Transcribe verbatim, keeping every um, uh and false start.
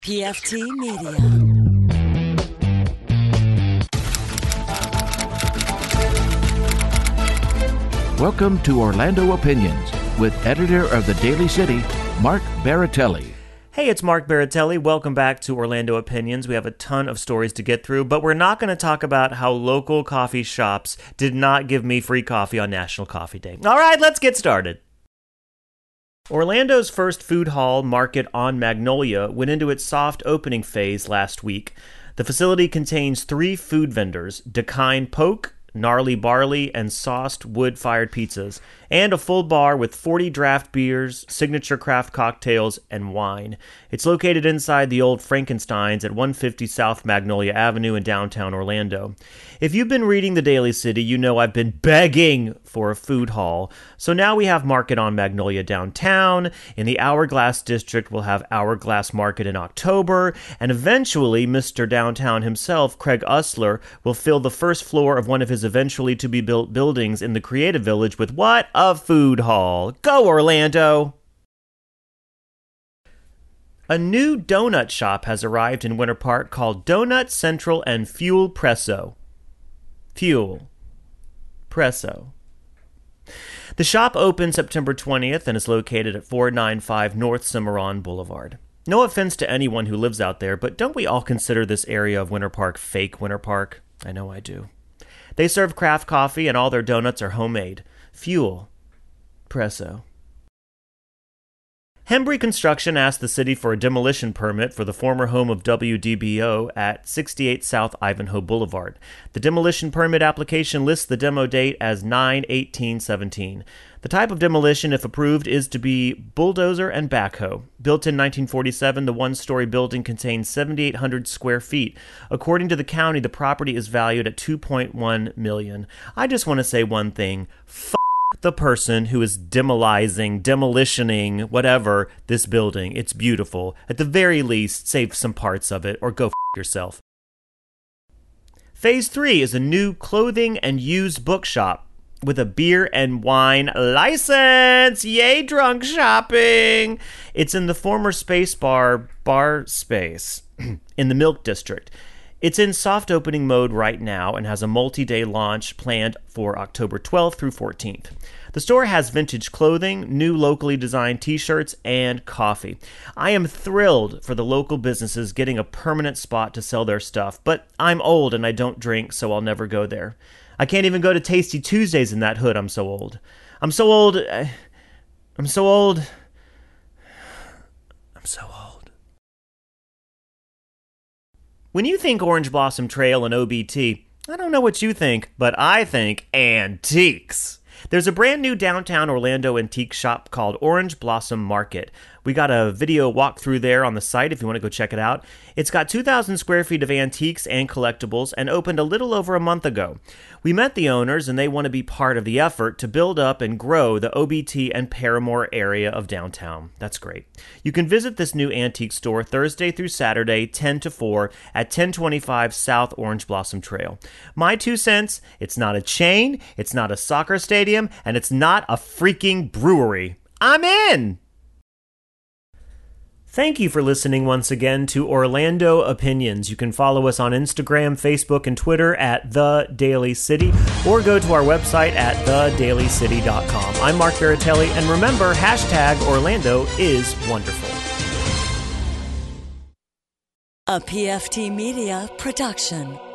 P F T Media. Welcome to Orlando Opinions with editor of the Daily City, Mark Baratelli. Hey, it's Mark Baratelli. Welcome back to Orlando Opinions. We have a ton of stories to get through, but we're not going to talk about how local coffee shops did not give me free coffee on National Coffee Day. All right, let's get started. Orlando's first food hall, Market on Magnolia, went into its soft opening phase last week. The facility contains three food vendors, Dakine Poke, Gnarly Barley, and sauced wood-fired pizzas, and a full bar with forty draft beers, signature craft cocktails, and wine. It's located inside the old Frankenstein's at one fifty South Magnolia Avenue in downtown Orlando. If you've been reading the Daily City, you know I've been begging for a food hall. So now we have Market on Magnolia downtown. In the Hourglass District, we'll have Hourglass Market in October. And eventually, Mister Downtown himself, Craig Usler, will fill the first floor of one of his eventually to-be-built buildings in the Creative Village with what? A food hall. Go, Orlando! A new donut shop has arrived in Winter Park called Donut Central and Fuel Presso. Fuel. Presso. The shop opened September twentieth and is located at four ninety-five North Cimarron Boulevard. No offense to anyone who lives out there, but don't we all consider this area of Winter Park fake Winter Park? I know I do. They serve craft coffee and all their donuts are homemade. Fuel. Presso. Hembry Construction asked the city for a demolition permit for the former home of W D B O at sixty-eight South Ivanhoe Boulevard. The demolition permit application lists the demo date as nine eighteen seventeen. The type of demolition, if approved, is to be bulldozer and backhoe. Built in nineteen forty-seven, the one-story building contains seventy-eight hundred square feet. According to the county, the property is valued at two point one million dollars. I just want to say one thing. F- the person who is demolizing, demolitioning, whatever, this building. It's beautiful. At the very least, save some parts of it, or go f*** yourself. Phase three is a new clothing and used bookshop with a beer and wine license. Yay, drunk shopping! It's in the former Space Bar, Bar Space, in the Milk District. It's in soft opening mode right now and has a multi-day launch planned for October twelfth through fourteenth. The store has vintage clothing, new locally designed t-shirts, and coffee. I am thrilled for the local businesses getting a permanent spot to sell their stuff, but I'm old and I don't drink, so I'll never go there. I can't even go to Tasty Tuesdays in that hood, I'm so old. I'm so old. I'm so old. I'm so old. When you think Orange Blossom Trail and O B T, I don't know what you think, but I think antiques. There's a brand new downtown Orlando antique shop called Orange Blossom Market. We got a video walkthrough there on the site if you want to go check it out. It's got two thousand square feet of antiques and collectibles and opened a little over a month ago. We met the owners and they want to be part of the effort to build up and grow the O B T and Paramore area of downtown. That's great. You can visit this new antique store Thursday through Saturday, ten to four at ten twenty-five South Orange Blossom Trail. My two cents, it's not a chain, it's not a soccer stadium, and it's not a freaking brewery. I'm in! Thank you for listening once again to Orlando Opinions. You can follow us on Instagram, Facebook, and Twitter at The Daily City, or go to our website at the daily city dot com. I'm Mark Baratelli, and remember, hashtag Orlando is wonderful. A P F T Media production.